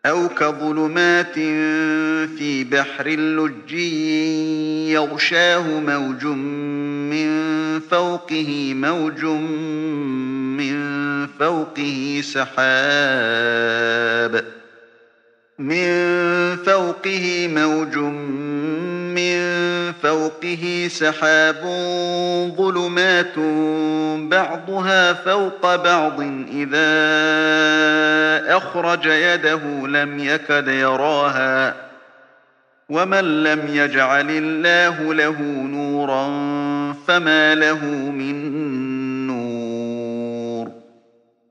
أو كظلمات في بحر لجي يغشاه موج من فوقه موج من فوقه سحاب ظلمات بعضها فوق بعض إذا أخرج يده لم يكد يراها ومن لم يجعل الله له نورا فما له من